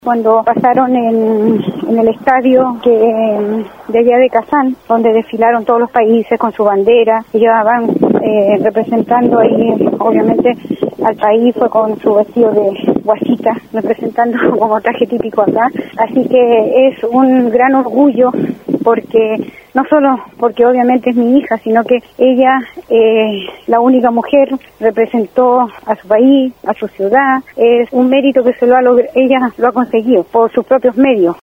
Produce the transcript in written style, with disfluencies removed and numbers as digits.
Cuando pasaron en el estadio de allá de Kazán, donde desfilaron todos los países con su bandera, y llevaban representando ahí, obviamente, al país, fue con su vestido de guasita, representando como traje típico acá. Así que es un gran orgullo, porque no solo porque obviamente es mi hija, sino que ella, la única mujer, representó a su país, a su ciudad. Es un mérito que ella lo ha conseguido por sus propios medios.